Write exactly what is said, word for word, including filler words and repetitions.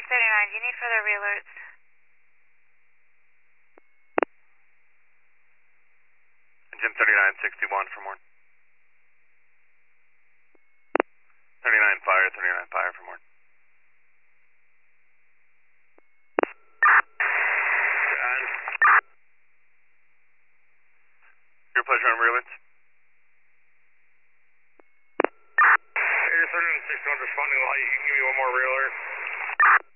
thirty-nine, do you need further re-alerts? Engine thirty-nine sixty-one for more. thirty-nine fire, thirty-nine fire for more. And your pleasure on re-alerts. Air thirty-nine sixty-one responding light, you can give me one more re-alert.